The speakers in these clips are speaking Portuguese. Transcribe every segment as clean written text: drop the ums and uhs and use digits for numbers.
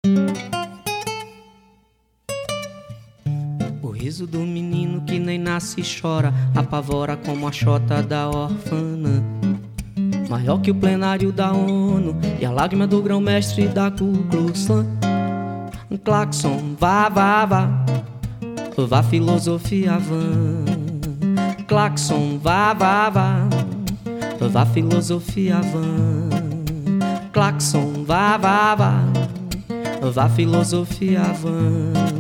O riso do menino que nem nasce e chora apavora como a chota da orfana, maior que o plenário da ONU e a lágrima do grão-mestre da Ku Klux Klan. Um claxon, vá, vá, vá, vá filosofia vã. Claxon, vá, vá, vá, vá filosofia vã. Claxon, vá, vá, vá, vá filosofia vã.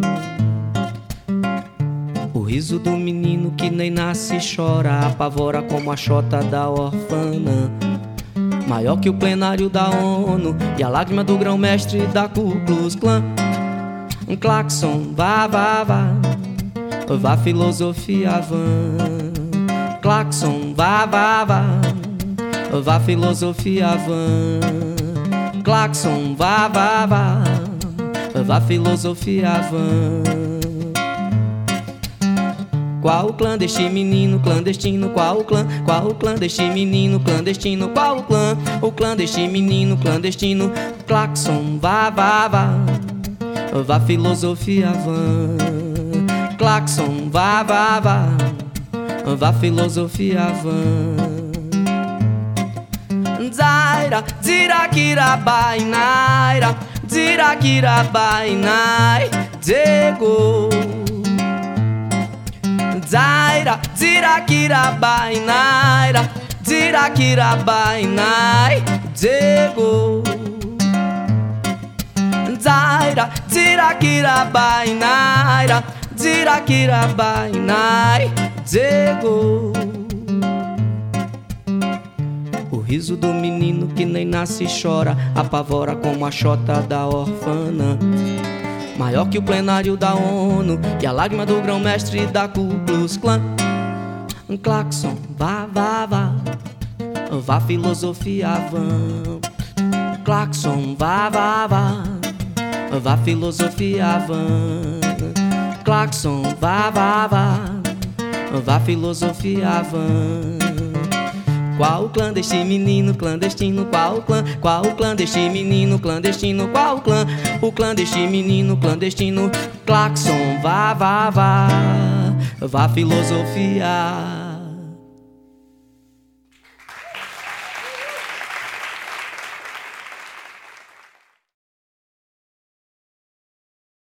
O riso do menino que nem nasce e chora apavora como a chota da orfana, maior que o plenário da ONU e a lágrima do grão-mestre da Ku Klux Klan. Um claxon, vá, vá, vá, vá filosofia vã. Claxon, vá, vá, vá, vá filosofia vã. Claxon, vá, vá, vá, vá filosofia vã. Qual o clã deste menino clandestino? Qual o clã deste menino clandestino? Qual o clã deste menino clandestino? Claxon, vá, vá, vá, vá filosofia vã. Claxon, vá, vá, vá, vá filosofia vã. Zaira, zirakira bainaira, zirakira bainai, Diego. Zaira, zirakira bainaira, zirakira bainai, Diego. Zaira, zirakira bainaira, zirakira bainai, Diego. O riso do menino que nem nasce e chora apavora como a chota da orfana, maior que o plenário da ONU e a lágrima do grão-mestre da Ku Klux Klan. Um claxon, vá, vá, vá, vá filosofia vã. Claxon, vá, vá, vá, vá filosofia vã. Claxon, vá, vá, vá, vá filosofia vã. Qual o clã deste menino clandestino? Qual o clã deste menino clandestino? Qual o clã deste menino clandestino? Claxon, vá, vá, vá, vá filosofia.